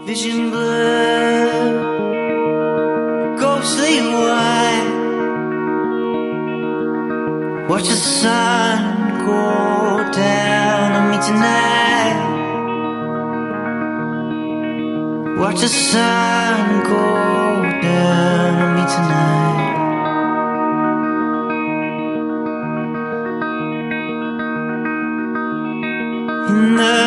vision blurred, ghostly white. Watch the sun go down on me tonight. Watch the sun go down on me tonight. In the